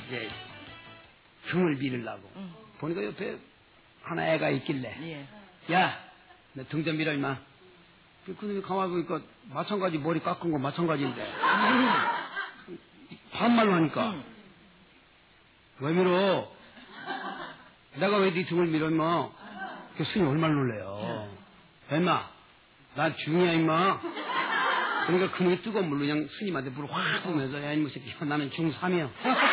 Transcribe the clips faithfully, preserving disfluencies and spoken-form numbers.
이제 등을 밀으려고 응. 보니까 옆에 하나 애가 있길래 예. 야, 내 등 좀 밀어 임마. 그놈이 가만히 보니까 마찬가지 머리 깎은 거 마찬가지인데 반말로 하니까 응. 왜 밀어? 내가 왜 네 등을 밀어 임마? 그 스님 얼마나 놀래요. 야 임마 나 중이야 임마. 그러니까 그놈이 뜨거운 물로 그냥 스님한테 물을 확 부으면서 야 이놈 새끼야 나는 중삼이야.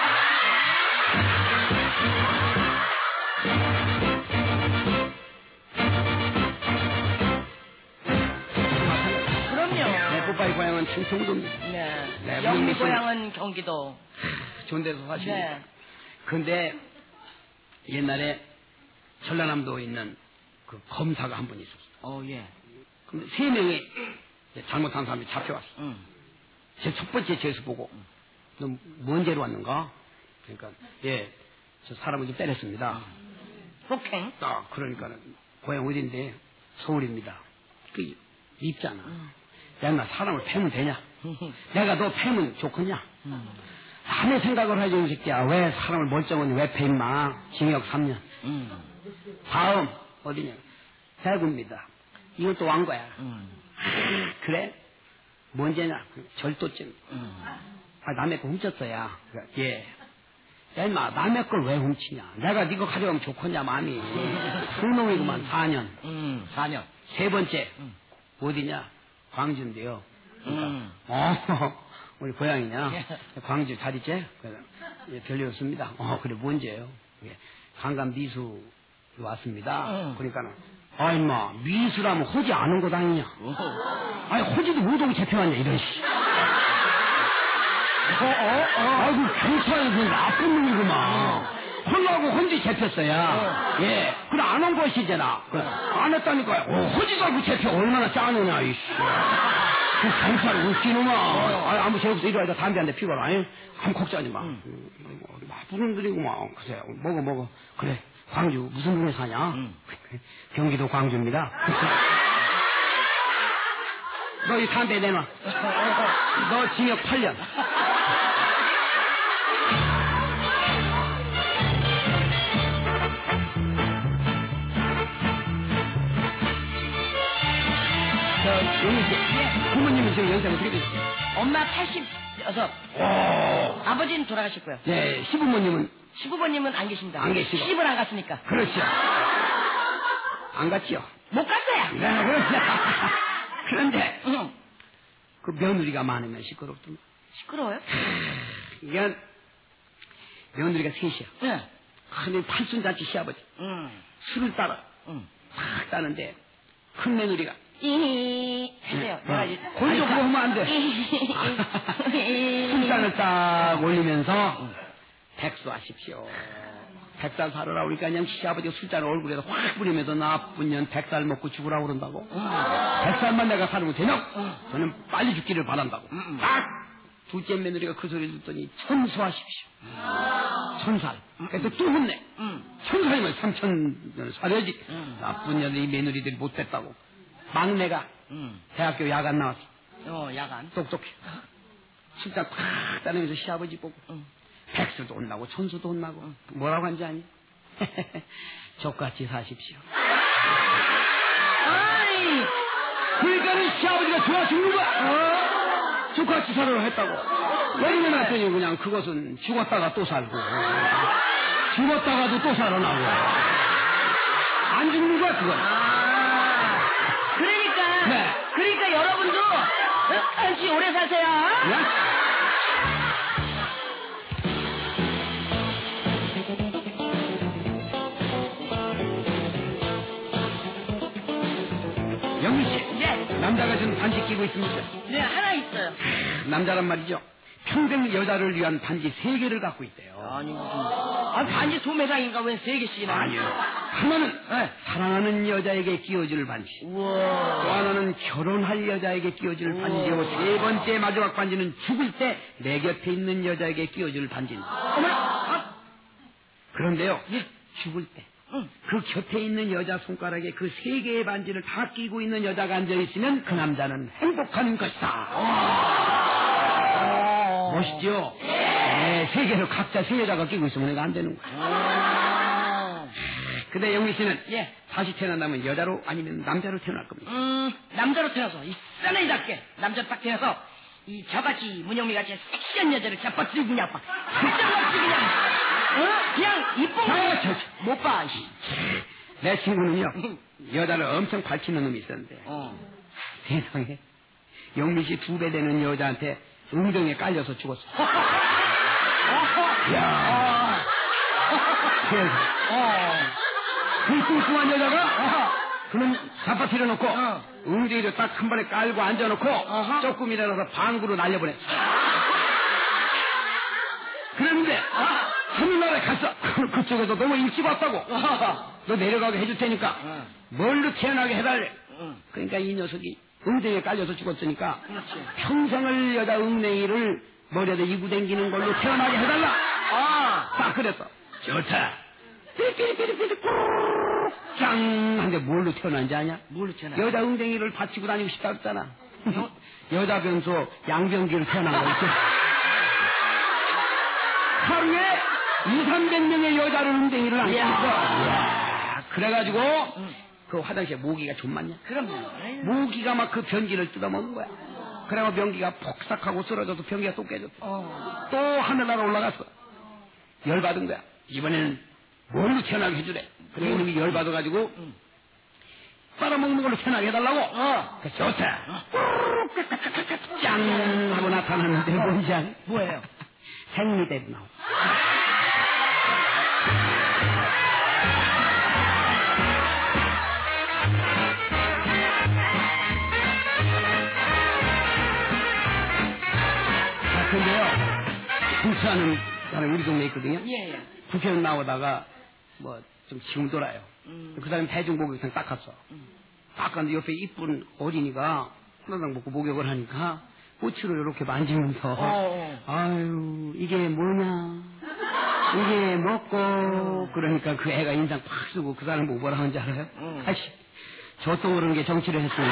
뽀빠이 고향은 충청도입니다. 네. 네 영미 고향은 경기도. 좋은 데서 사십니다. 네. 그런데 옛날에 전라남도에 있는 그 검사가 한 분 있었어요. 어, 예. 근데 세 명이 잘못한 사람이 잡혀왔어. 응. 제 첫 번째 죄수 보고, 응. 너 뭔 죄로 왔는가? 그러니까, 예, 저 사람을 좀 때렸습니다. 폭행? 아, 그러니까, 고향 어딘데? 서울입니다. 그, 입잖아. 응. 야, 나 사람을 패면 되냐? 내가 너 패면 좋겠냐? 음. 아무 생각을 하지, 이 새끼야. 왜 사람을 멀쩡하니 왜 패, 임마? 징역 삼 년. 음. 다음, 어디냐? 대구입니다. 이건 또 왕 거야. 음. 그래? 뭔 죄냐? 절도죄. 음. 아, 남의 거 훔쳤어야. 예. 야, 임마, 남의 걸 왜 훔치냐? 내가 네 거 가져가면 좋겠냐, 마음이. 그놈이구만, 사 년. 음, 사 년. 세 번째, 음. 어디냐? 광주인데요. 그러니까, 음. 어, 우리 고향이냐? 광주 잘 있지? 예, 별일 없습니다. 어, 그래, 뭔지예요? 예, 강간 미수 왔습니다. 음. 그러니까는, 아, 임마, 미수라면 호지 안 온 거 다니냐? 아니, 호지도 못 오고 잡혀왔냐, 이런 씨. 어, 어, 어. 아이고, 경찰이 그 나쁜 놈이구만. 홀라고 혼지 잡혔어야. 어. 예. 그래, 안 온 것이잖아. 그래, 안 했다니까요. 어, 호지가고 잡혀 얼마나 짜느냐, 이씨. 그 경찰 웃기노마. 어. 아, 아무 죄 없어. 이리 와서 담배 한 대 피워라. 아니? 한 곡짜지 마. 응. 나쁜 놈들이구만. 그래, 먹어, 먹어. 그래, 광주, 무슨 동네 사냐? 응. 경기도 광주입니다. 너 이 담배 내놔. 너 징역 팔 년. 영미 씨, 예. 부모님은 지금 연세가 어떻게 되셨어요? 엄마 팔십육. 아버지는 돌아가셨고요. 네, 시부모님은? 시부모님은 안 계십니다. 안 계시고. 시집을 안 갔으니까. 그렇죠. 안 갔지요? 못 갔어요. 네, 그렇죠. 그런데, 응. 그 며느리가 많으면 시끄럽더만. 시끄러워요? 이게, 며느리가 셋이야. 네. 근데 팔순잔치 시아버지. 응. 술을 따라. 응. 팍 따는데, 큰 며느리가. 이히 해세요. 내가 이제 거기서 그거 하면 안 돼. 술잔을 딱 올리면서 백수하십시오. 백살 살으라 그러니까 그냥 시아버지가 술잔을 얼굴에다 확 뿌리면서 나쁜 년 백살 먹고 죽으라고 그런다고. 백살만 내가 살면 되냐? 저는 빨리 죽기를 바란다고. 딱 둘째 며느리가 그 소리를 듣더니 천수하십시오. 천살. 그래서 또 혼내. 천살이면 삼천을 살아야지. 나쁜 년이 며느리들이 못됐다고. 막내가 음. 대학교 야간 나왔어. 어, 야간. 똑똑해. 술잔 팍 따내면서 시아버지 보고 음. 백수도 혼나고 천수도 혼나고 음. 뭐라고 한지 아니? 족같이 사십시오. 아이, 그러니까는 시아버지가 좋아 죽는 거야. 어? 족같이 살으라 했다고. 왜 이래놨더니 그냥 그것은 죽었다가 또 살고 죽었다가도 또 살아나고 안 죽는 거야 그건. 아. 그러니까, 네. 그러니까 여러분도 같이 오래 사세요. 네? 영미 씨. 네. 남자가 지금 반지 끼고 있습니까? 네, 하나 있어요. 남자란 말이죠. 평생 여자를 위한 반지 세 개를 갖고 있대요. 아니 무슨? 아 반지 소매상인가 왜 세 개씩이나? 아니요. 하나는 네. 사랑하는 여자에게 끼워줄 반지. 우와. 또 하나는 결혼할 여자에게 끼워줄 우와. 반지고 세 번째 마지막 반지는 죽을 때 내 곁에 있는 여자에게 끼워줄 반지입니다. 어머나. 아. 그런데요. 예. 죽을 때. 응. 그 곁에 있는 여자 손가락에 그 세 개의 반지를 다 끼고 있는 여자가 앉아있으면 그 남자는 행복한 것이다. 멋있죠? 네. 여자의 세계를 각자 세 여자가 끼고 있으면 내가 안 되는 거야. 근데 영미 씨는 예. 다시 태어난다면 여자로 아니면 남자로 태어날 겁니다. 음, 남자로 태어나서 이 싸늘답게 남자로 딱 태어나서 이 저같이 문영미 같이 섹시한 여자를 잡아뜨리고 그냥 막 살짝없이 그냥 어? 그냥 이쁜 거 못 봐. 내 친구는요 여자를 엄청 밝히는 놈이 있었는데 어. 세상에 영미 씨 두 배 되는 여자한테 웅덩이에 깔려서 죽었어. 야. 어. 그 뚱뚱한 여자가 어. 그놈 잡아뜨려 놓고 어. 웅덩이를 딱 한 번에 깔고 앉아놓고 어허. 조금 일어나서 방구로 날려보냈어. 그랬는데 어. 하늘나라에 갔어. 그쪽에서 너무 일찍 왔다고. 어. 너 내려가게 해줄 테니까 어. 뭘로 태어나게 해달래. 어. 그러니까 이 녀석이 웅덩이에 깔려서 죽었으니까 그렇지. 평생을 여자 웅덩이를 머리에다 이고 댕기는 걸로 태어나게 해달라. 아. 딱 그랬어. 좋다. 삐삐삐삐삐 짱! 한데 뭘로 태어난지 아냐? 뭘로 태어나? 여자 웅덩이를 받치고 다니고 싶다 했잖아. 여자 변소 양변기를 태어난 거였지. 하루에 이삼백 명의 여자를 웅덩이를 안고 있어. 그래가지고 응. 그 화장실에 모기가 좀 많냐? 그럼요. 모기가 막 그 변기를 뜯어먹은 거야. 그래가 변기가 폭삭하고 쓰러져서 변기가 또 깨졌어. 어. 또 하늘나라 올라갔어. 열받은 거야. 이번에는 뭘로 태어나게 해주래. 그래 응. 이놈이 열받아가지고 응. 빨아먹는 걸로 태어나게 해달라고. 어. 그 좋다. 짠 하고 나타났는데 뭔지 아니? 뭐예요? 생리대로 나와. 아 근데요 불치하는 사람이 우리 동네에 있거든요. 예, 예. 부평 나오다가 뭐 좀 지금 돌아요. 음. 그 사람이 대중목욕탕 딱 갔어. 음. 딱 갔는데 옆에 이쁜 어린이가 하나당 먹고 목욕을 하니까 꼬치로 이렇게 만지면서 어, 어. 아유 이게 뭐냐 이게 먹고 그러니까 그 애가 인상 팍 쓰고 그 사람 보고 뭐라 하는지 알아요? 음. 아이씨 저 또 모르는 게 정치를 했으니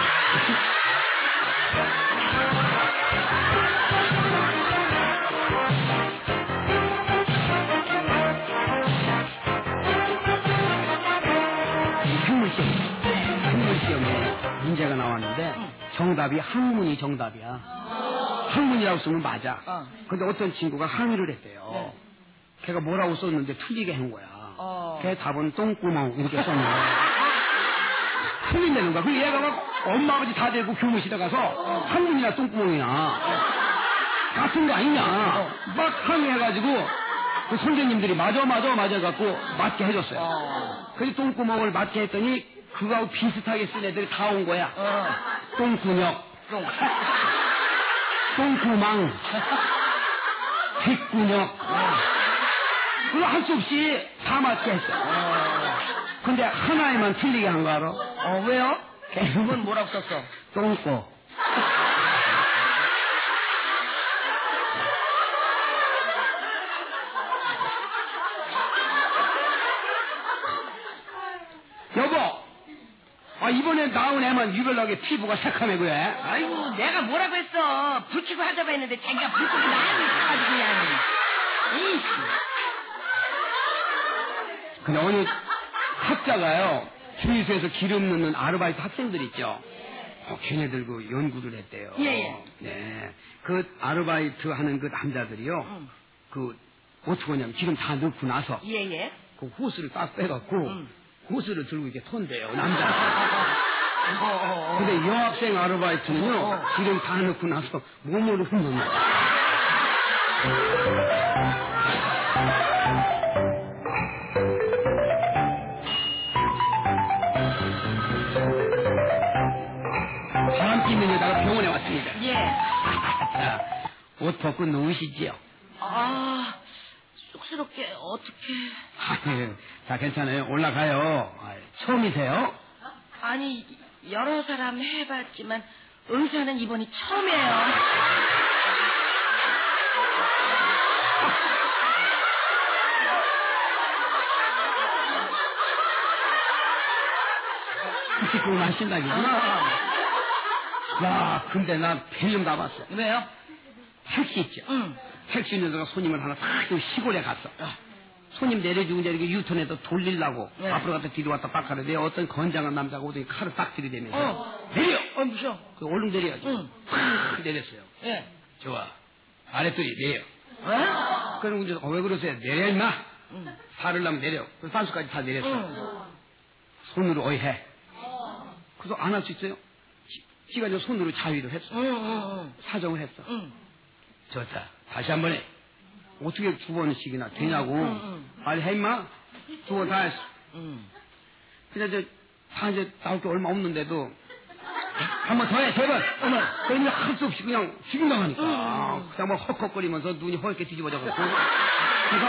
문제가 나왔는데 정답이 항문이 정답이야. 항문이라고 쓰면 맞아. 어. 근데 어떤 친구가 항의를 했대요. 네. 걔가 뭐라고 썼는데 틀리게 한 거야. 어. 걔 답은 똥구멍 이렇게 썼는데 틀린다는 거야. 그리고 얘가 막 엄마 아버지 다 데리고 교무실에 가서 어. 항문이나 똥구멍이나 같은 거 아니냐 어. 막 항의해가지고 그 선생님들이 맞아 맞아 맞아 갖고 맞게 해줬어요. 어. 그래서 똥구멍을 맞게 했더니 그거하고 비슷하게 쓴 애들이 다 온 거야. 어. 똥구녕, 똥. 똥구망, 뒷구녕. 그거 할 수 없이 다 맞게 했어. 어. 근데 하나에만 틀리게 한 거 알아? 어, 왜요? 그건 뭐라고 썼어? 똥꼬. 여보, 아, 이번에 나온 애만 유별나게 피부가 새카매 그래. 아이고, 내가 뭐라고 했어? 불 켜고 하자고 했는데 자기가 불 켜고 나를 가가지고 그냥. 이씨. 근데 어느 학자가요, 주유소에서 기름 넣는 아르바이트 학생들 있죠. 어, 걔네들 그 연구를 했대요. 예, 예. 네. 그 아르바이트 하는 그 남자들이요, 응. 그, 어떻게 하냐면 기름 다 넣고 나서, 예, 예. 그 호스를 딱 빼갖고, 응. 호스를 들고 이렇게 턴대요, 남자. 어, 어, 어. 근데 여학생 아르바이트는요, 어, 어. 기름 다 넣고 나서 몸으로 훑는 거야. 바람 피는 여자가 병원에 왔습니다. 예. 자, 옷 벗고 누우시지요. 아, 쑥스럽게, 어떡해. 아유, 자, 괜찮아요. 올라가요. 아유, 처음이세요? 아니, 여러 사람 해봤지만, 의사는 이번이 처음이에요. 혹시 그거 마신다기구나. 야, 근데 나 필름 다 봤어. 왜요? 택시 있죠. 응. 택시 운전사가 손님을 하나 탁 시골에 갔어. 손님 내려주고 이제 이렇게 유턴해서 돌리려고 네. 앞으로 갔다 뒤로 왔다 딱 가는데 어떤 건장한 남자가 오더니 칼을 딱 들이대면서 어. 내려! 어, 무서워. 그 얼른 내려야지. 응. 팍 내렸어요. 예. 좋아. 아랫돌이 내려. 어? 그럼 운전사 어, 왜 그러세요? 내려 임마. 응. 살을 나면 내려. 그래서 산수까지 다 내렸어. 응. 손으로 어이 해. 그래서 안 할 수 있어요? 지가 저 손으로 자위를 했어. 응, 응, 응. 사정을 했어. 응. 좋다. 다시 한 번 해. 어떻게 두 번씩이나 되냐고. 응, 응. 빨리 해 임마. 두 번 다 했어. 응. 근데 저 다 이제 나올 게 얼마 없는데도 한 번 더 해. 세 번. 그러면 할 수 없이 그냥 죽임당하니까. 응. 그냥 막 헉헉거리면서 눈이 허옇게 뒤집어져갖고. 그래서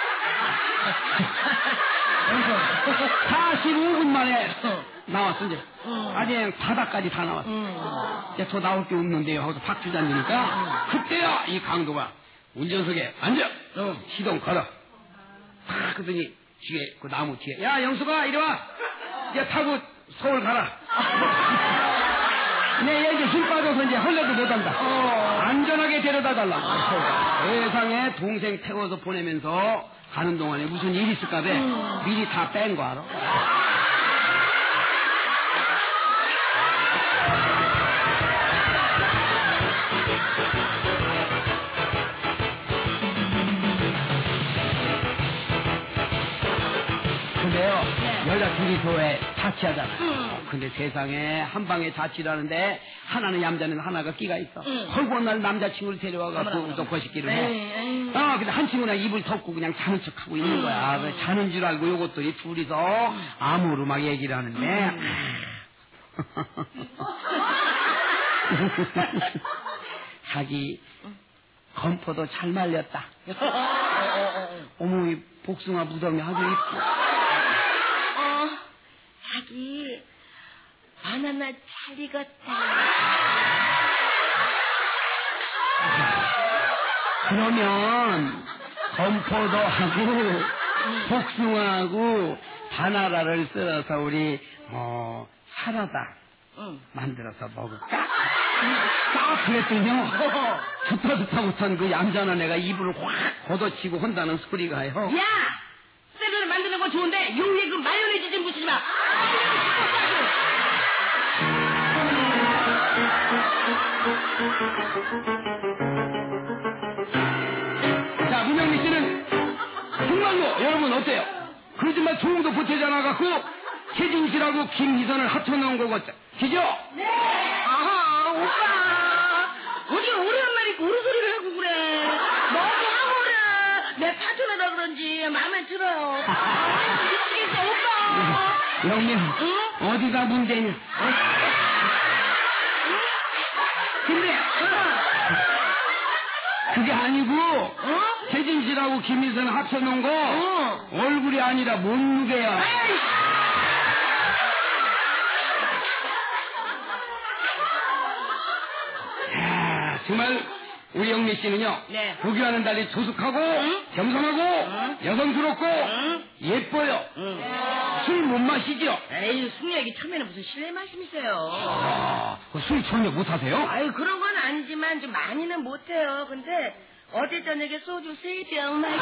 사십오 분 만에 나왔어 이제. 응. 아직 바닥까지 다 나왔어. 응. 이제 더 나올 게 없는데요 하고서 박 주장이니까 응. 그때야 이 강도가 운전석에 앉아. 응. 시동 걸어. 탁 그러더니 뒤에 그 나무 뒤에 야 영수가 이리 와. 이제 타고 서울 가라. 내 이제 힘 빠져서 이제 헐레도 못한다. 어. 안전하게 데려다 달라. 어. 세상에 동생 태워서 보내면서 가는 동안에 무슨 일이 있을까 봐 음. 미리 다 뺀 거 알아? 근데요, 네. 여자 둘이 교회 자취하잖아. 음. 근데 세상에 한 방에 자취를 하는데 하나는 얌자는 하나가 끼가 있어. 음. 헐고 날 남자친구를 데려와갖고 또 거시기를 해. 에이, 에이. 어, 근데 한 친구는 입을 덮고 그냥 자는 척하고 있는 거야. 음. 자는 줄 알고 요것들이 둘이서 암호로 막 얘기를 하는데. 음. 자기 건포도 잘 말렸다. 어머, 이 복숭아 무덤이 아주 있고. 어, 자기 바나나 잘 익었다. 그러면 건포도하고 복숭아하고 바나나를 썰어서 우리 어 사라다 응. 만들어서 먹을까? 딱 그랬더니요. 좋다 좋다 못한 그 얌전한 애가 입을 확 걷어치고 혼다는 소리가요. 야! 샐러드 만드는 건 좋은데 용의 그 마요네즈 좀 묻히지 마. 자, 문영미 씨는 정말로 여러분 어때요? 그러지만 조금도 보태지 않아갖고 최진 씨라고 김희선을 합쳐놓은 거겠죠? 그죠? 네! 아하, 오빠! 어디 오랜만에 고루 소리를 하고 그래. 너무 하고라. 내 파트너라 그런지 마음에 들어요. 미치겠어, 오빠! 영민, 응? 어디가 문제냐? 근데, 그게 아니고, 어? 최진 씨라고 김희선 합쳐놓은 거, 어. 얼굴이 아니라 몸무게야. 에이. 야, 정말, 우리 영미 씨는요, 네. 보기와는 달리 조숙하고, 응? 겸손하고, 응? 여성스럽고, 응? 예뻐요. 응. 술 못 마시죠? 에이, 술 얘기 처음에는 무슨 실례 말씀이세요. 아, 술 전혀 못 하세요? 아유, 그런 건 아니지만 좀 많이는 못 해요. 근데, 어제 저녁에 소주 세 병 마시고.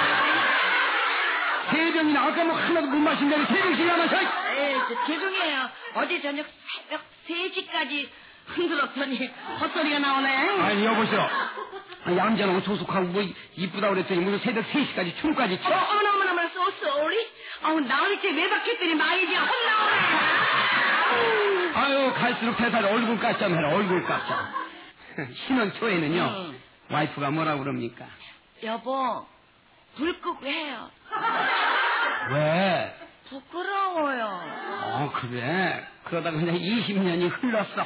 세 병이나 아까 뭐 하나도 못 마신다니 세 병씩이나 마셔? 에이, 저, 죄송해요. 어제 저녁 새벽 세 시까지 흔들었더니 헛소리가 나오네. 아니 여보세요. 얌전하고 조숙하고 뭐 이쁘다 그랬더니 무슨 새벽 세 시까지 춤까지 춰? 어, 어머나어머나 so sorry. 아우 나올 때 외박했더니 마이지 혼나오네. 아유 갈수록 대사를 얼굴 깎자 해라 얼굴 깎자. 신혼 초에는요 음. 와이프가 뭐라 그럽니까? 여보 불 끄고 해요. 왜? 부끄러워요. 어 그래? 그러다가 그냥 이십 년이 흘렀어.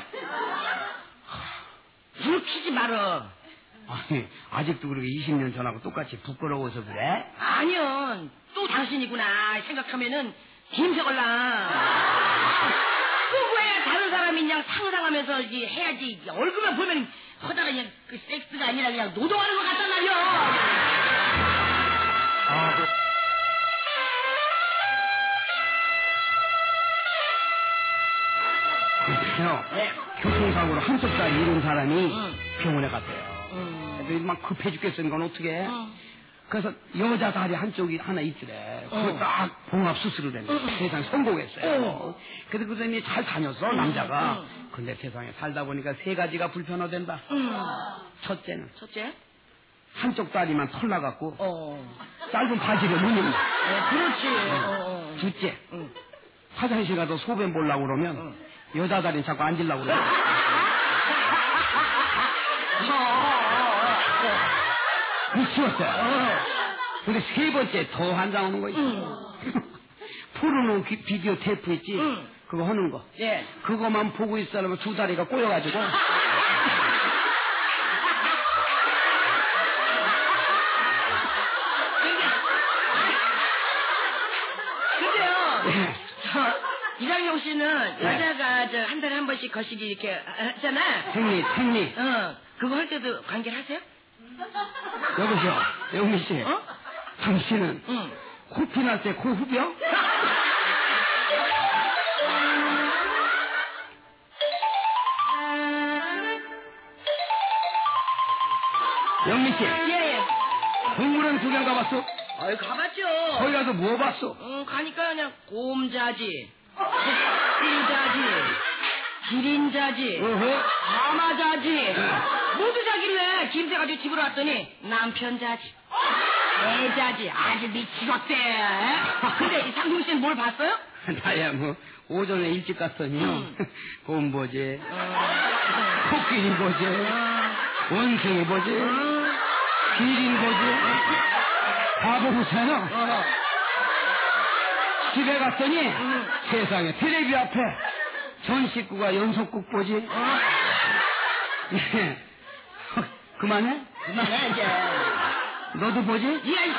불 켜지 말어. 아니 아직도 그렇게 이십 년 전하고 똑같이 부끄러워서 그래? 아니요 또 당신이구나 생각하면은 김석을라. 끄고 해야 다른 사람이 그냥 상상하면서 해야지. 얼굴만 보면 허다가 그냥 그 섹스가 아니라 그냥 노동하는 것 같단 말이야. 아, 그... 그래요. 네. 교통사고로 한쪽 다리 잃은 사람이 응. 병원에 갔대요. 응. 애들이 막 급해 죽겠어. 이건 어떻게 해? 어. 그래서 여자 다리 한쪽이 하나 있더래. 그거 어. 딱 봉합 수술을 했는데 어. 세상에 성공했어요. 어. 그래서 그 사람이 잘 다녔어, 음. 남자가. 음. 근데 세상에 살다 보니까 세 가지가 불편하댄다. 음. 첫째는 첫째? 한쪽 다리만 털 나갔고 어. 짧은 바지를 못 입는. 어, 그렇지. 어, 어. 둘째, 응. 화장실 가서 소변 보려고 그러면 응. 여자 다리는 자꾸 앉으려고 그래. 미치웠어요. 어. 근데 세 번째 더 환장 오는 거 있어. 응. 푸르는 비- 비디오 테이프 있지? 응. 그거 하는 거. 예. 그거만 보고 있으려면 두 다리가 꼬여가지고. 근데요, 예. 저, 이장용 씨는 네. 여자가 저 한 달에 한 번씩 거시기 이렇게 하잖아. 생리, 생리. 어, 그거 할 때도 관계를 하세요? 여보세요, 영미 씨. 어? 당신은 응. 코피 날 때 코 후벼? 영미 씨, 예, 예. 동물원 구경 가봤어? 어이, 가봤죠. 거기 가서 뭐 봤어? 응, 가니까 그냥 곰자지, 흑실자지, 기린자지, 어허. 하마자지. 모두 자길래 김새 가지고 집으로 왔더니 남편 자지, 애자지. 아주 미치겠대. 근데 이 상동 씨는 뭘 봤어요? 나야 뭐 오전에 일찍 갔더니요. 음. 곰 보지, 어, 코끼리 보지, 어, 원숭이 보지, 어, 기린 보지. 다 보고서요. 어. 집에 갔더니 음. 세상에 텔레비 앞에 전 식구가 연속극 보지. 어. 네. 그만해? 그만해 이제. 너도 보지? 야, 이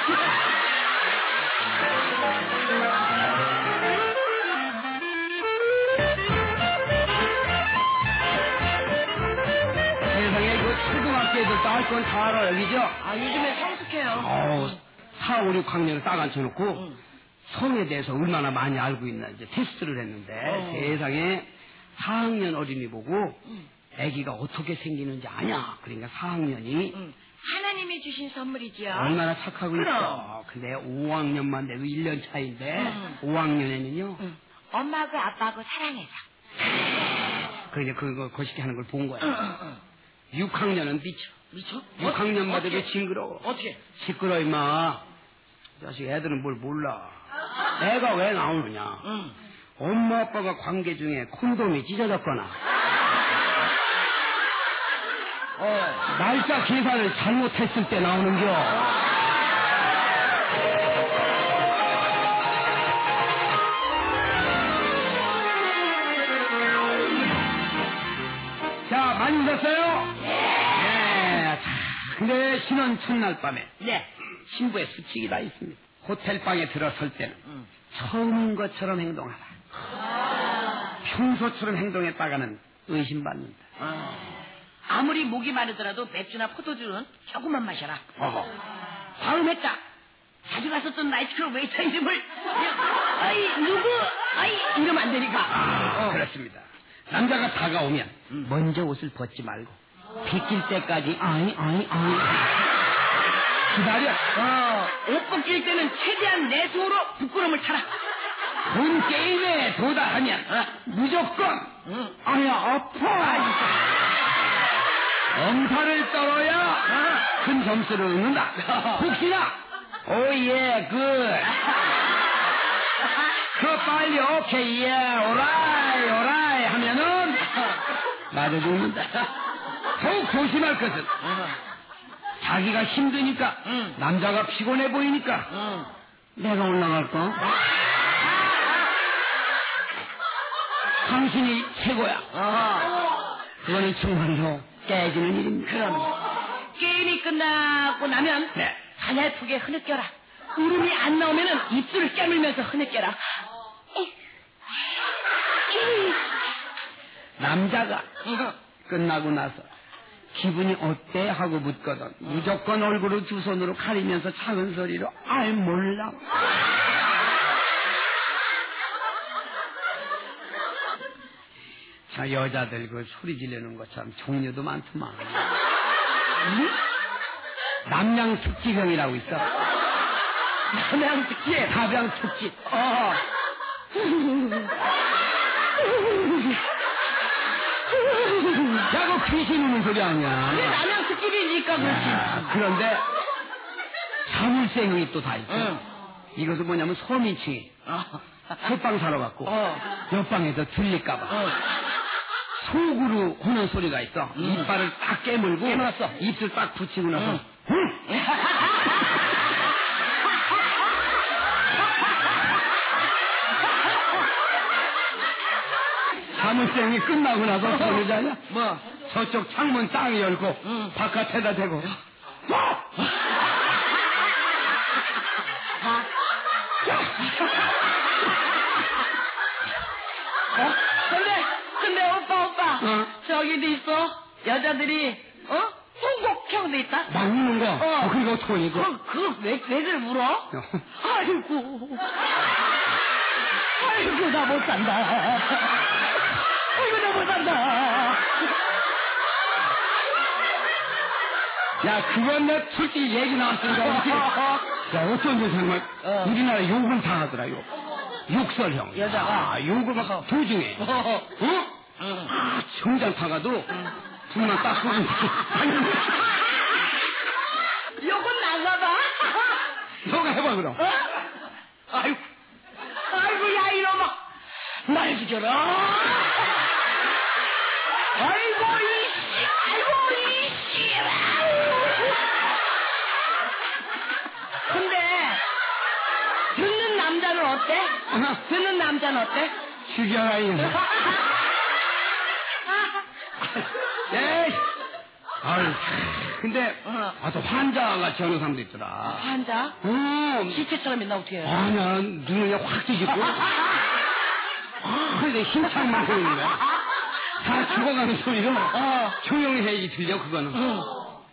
세상에 그 초등학교 애들도 할 건 다 알아요, 그죠? 아, 요즘에 성숙해요. 어우, 사, 오, 육 학년을 딱 앉혀놓고 응. 성에 대해서 얼마나 많이 알고 있나 이제 테스트를 했는데 어. 세상에 사 학년 어린이 보고 응. 아기가 어떻게 생기는지 아냐. 그러니까 사 학년이 응. 하나님이 주신 선물이지요. 얼마나 착하고 그럼. 있어. 근데 오 학년만 돼도 일 년 차인데 응. 오 학년에는요. 응. 엄마하고 아빠하고 사랑해서. 그러니까 그거 거시기 하는 걸 본 거야. 응, 응, 응. 육 학년은 미쳐. 미쳐? 육 학년만 돼도 어떻게? 징그러워. 어떻게? 시끄러 임마. 자식 애들은 뭘 몰라. 애가 왜 나오느냐. 응. 엄마 아빠가 관계 중에 콘돔이 찢어졌거나 어. 날짜 계산을 잘못했을 때 나오는겨. 자, 많이 웃었어요? 네. 자, 근데 신혼 첫날 밤에 네. 신부의 수칙이 다 있습니다. 호텔방에 들어설 때는 응. 처음인 것처럼 행동하라. 평소처럼 행동했다가는 의심받는다. 아. 아무리 목이 마르더라도 맥주나 포도주는 조금만 마셔라. 어허. 다음에 딱 자주 갔었던 나이트클럽 웨이터 이름을 아이 누구 아이 이러면 안 되니까. 아, 어. 그렇습니다. 남자가 다가오면 음. 먼저 옷을 벗지 말고 비낄 때까지 아이 아이 아이 기다려. 어, 옷 벗길 때는 최대한 내 손으로 부끄러움을 타라. 본 게임에 도달하면 어. 무조건 응. 아야 아파. 엄살을 떨어야 어. 큰 점수를 얻는다. 혹시나 오예 굿. 그 빨리 오케이 예 오라이 오라이 하면은 맞아 죽는다. 더욱 조심할 것은 어. 자기가 힘드니까 응. 남자가 피곤해 보이니까 응. 내가 올라갈까? 당신이 최고야. 어. 그거는 정말로 깨지는 일입니다. 그럼 게임이 끝나고 나면 네. 가냘프게 흐느껴라. 울음이 안 나오면은 입술을 깨물면서 흐느껴라. 남자가 응. 끝나고 나서 기분이 어때? 하고 묻거든. 무조건 얼굴을 두 손으로 가리면서 작은 소리로 아이 몰라. 자, 여자들 그 소리 지르는 것처럼 종류도 많더만. 응? 남양특집형이라고 있어. 남양특집? 담양특집. 어. 야, 그거 귀신 우는 소리 아니야. 그게 남양특집이니까 그렇지. 야, 그런데 자물쇠형이 또 다 있어. 응. 이것은 뭐냐면 서민층이 어. 솥방 사러 갔고 어. 옆방에서 들릴까봐 어. 속으로 하는 소리가 있어. 음. 이빨을 딱 깨물고 깨물었어. 입술 딱 붙이고 나서 응. 응. 자물쇠형이 끝나고 나서 소리지 않냐? 뭐? 저쪽 창문 딱 열고 응. 바깥에다 대고 어? 근데, 근데 오빠, 오빠. 어? 저기도 있어. 여자들이, 어? 후곡형도 있다. 막 우는 거. 어. 어, 그거 어떡하니, 이거? 그, 그, 왜, 왜들 울어? 어. 아이고. 아이고, 나 못 산다. 아이고, 나 못 산다. 야, 그건 내 솔직히 얘기 나왔으니까. 야, 어쩐지 정말, 어. 우리나라 욕을 다 하더라, 욕. 욕설형. 여자가? 아, 욕을 막 도중에. 어. 어? 응. 아, 정장 타가도, 불만 딱 쏘고. 욕은 나가봐. 너가 해봐, 그럼. 어? 아이고. 아이고, 야, 이놈아. 날 죽여라. 아이고, 이씨. 아이고, 이씨. 근데, 듣는 남자는 어때? 듣는 남자는 어때? 죽여라, 이 녀석. 에이! 아유, 근데, 어. 아, 또 환자같이 하는 사람도 있더라. 환자? 어, 시체처럼 있나, 어떻게 해? 아니야, 눈을 그냥 확 뒤집고. 아, 근데 힘창만 보이는 거야. 다 죽어가는 소리로. 어. 조용히 해야지 들려, 그거는. 응.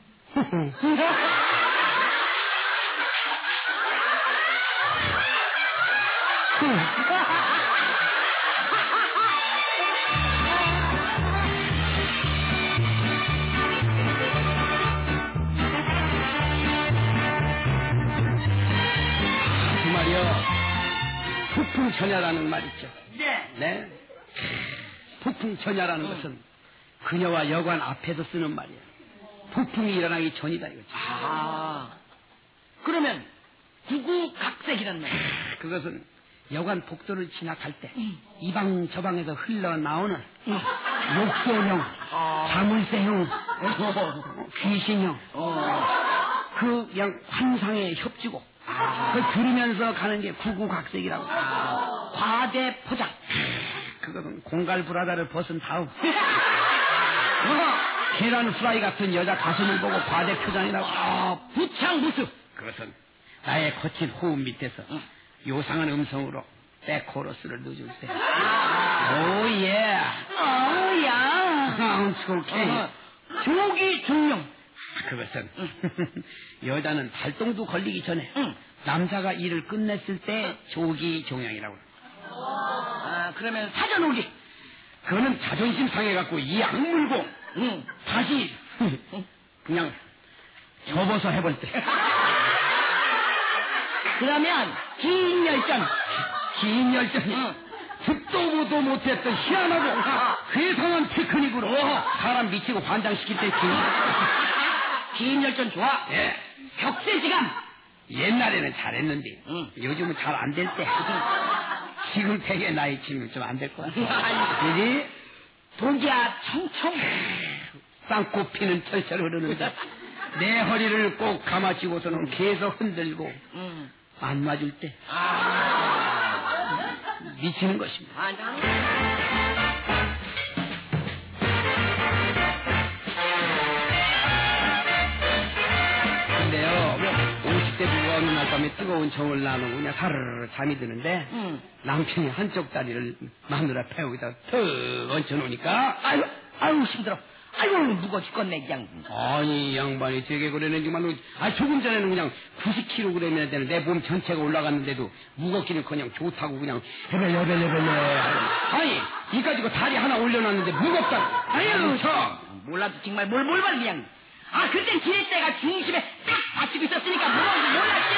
그 말이요. 폭풍전야라는 말 있죠. 네. 네. 폭풍전야라는 응. 것은 그녀와 여관 앞에서 쓰는 말이에요. 폭풍이 일어나기 전이다 이거지. 아. 그러면, 구구각색이란 말. 그것은 여관 복도를 지나갈 때 응. 이방 저방에서 흘러나오는 응. 욕설형, 아. 자물쇠형, 어. 귀신형, 어. 그 그냥 환상에 협주고 아. 그걸 들으면서 가는 게 구구각색이라고. 아. 과대 포장. 그것은 공갈브라다를 벗은 다음 어, 계란 프라이 같은 여자 가슴을 보고 과대 표장이라고. 아, 부창무수. 그것은 나의 거친 호흡 밑에서 응. 요상한 음성으로 백코러스를 넣어줄 때. 아. 오예. 어야. 오케이. 어. 조기 종용. 그것은 여자는 발동도 걸리기 전에 응. 남자가 일을 끝냈을 때 조기 종양이라고. 아, 그러면 사전오기. 그거는 자존심 상해갖고 이 악물고 응. 다시 그냥 접어서 해볼 때. 그러면 긴 열전. 긴 열정이 응. 듣도 보도 못했던 희한하고 괴상한 테크닉으로 사람 미치고 환장시킬 때 긴. 긴 열전 좋아. 예. 격세지감. 옛날에는 잘했는데 응. 요즘은 잘 안 될 때. 지금 되게 나이 치면 좀 안 될 거야. 그지? 독이야 청청. 쌍코피는 철철 흐르는데 내 허리를 꼭 감아쥐고서는 계속 흔들고 응. 안 맞을 때 아. 미치는 것입니다. 아, 나. 근데요, 오십 대 부부가 어느 날 밤에 뜨거운 정을 나누고 그냥 사르르 잠이 드는데 응. 남편이 한쪽 다리를 마누라 폐우기다 턱 얹혀놓으니까 아유, 아유 힘들어. 아유 무거워 죽겠네 그냥. 아니 이 양반이 되게 그러는지만 아 조금 전에는 그냥 구십 킬로그램이나 되는 내 몸 전체가 올라갔는데도 무겁기는 그냥 좋다고 그냥 헤벨헤벨헤벨 아니 이까지고 다리 하나 올려놨는데 무겁다. 아유 저 몰라도 정말 뭘뭘 봐 그냥. 아 그땐 지렛대가 중심에 딱 다치고 있었으니까 무서운지 몰랐지.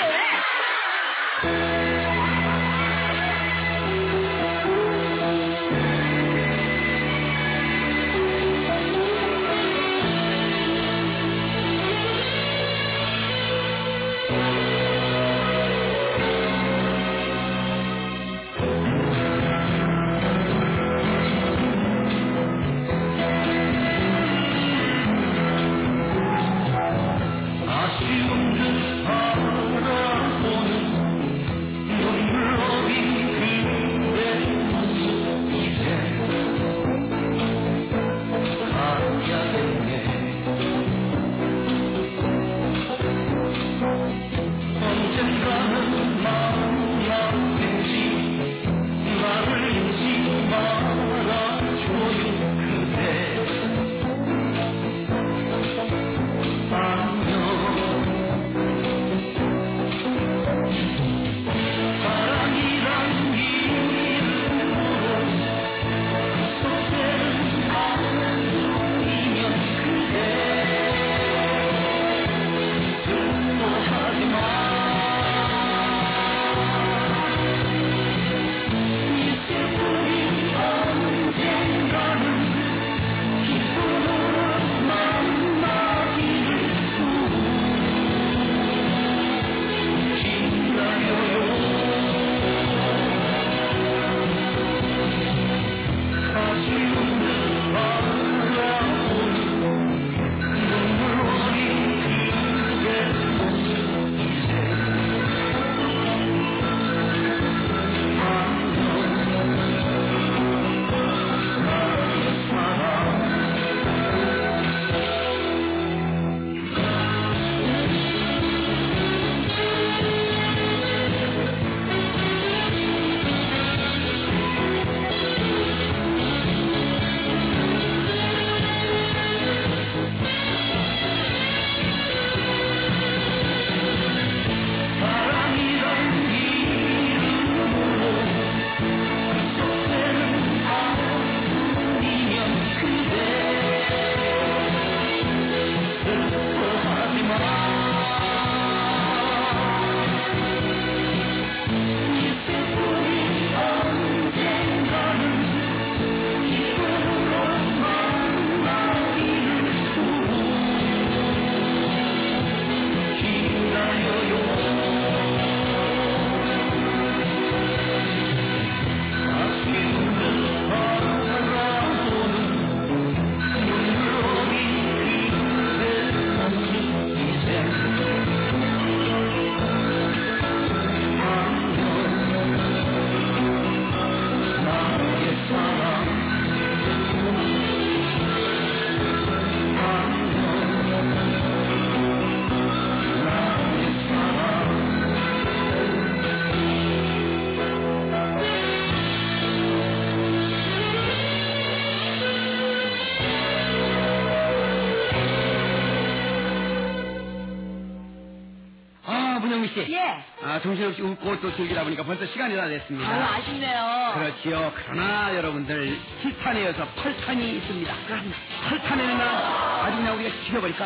예. 아, 정신없이 웃고 또 즐기다 보니까 벌써 시간이 다 됐습니다. 아유, 아쉽네요. 그렇지요. 그러나 여러분들 칠 탄에 이어서 팔 탄이 있습니다. 팔 탄에는 아주 그냥 우리가 죽여버릴까?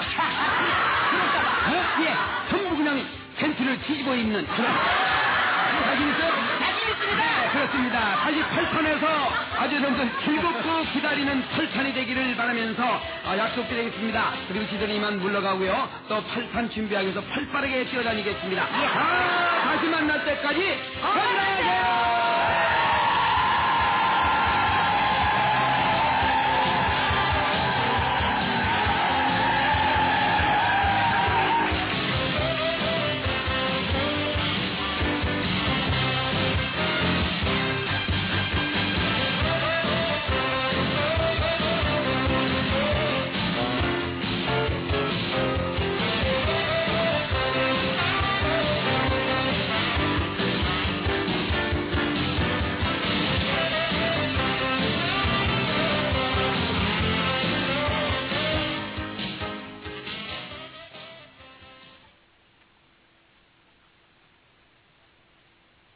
그럴까봐. 어? 예. 전부 그냥 텐트를 뒤지고 있는 그런. 자신 있어요? 자신 있습니다. 네, 그렇습니다. 다시 팔 탄에서 아주 점점 즐겁고 기다리는 팔 탄이 되기를 바라면서 아, 약속드리겠습니다. 그리고 지들이 이만 물러가고요. 또 팔 탄 준비하기 위해서 팔 빠르게 뛰어다니겠습니다. 아, 다시 만날 때까지 건강하세요.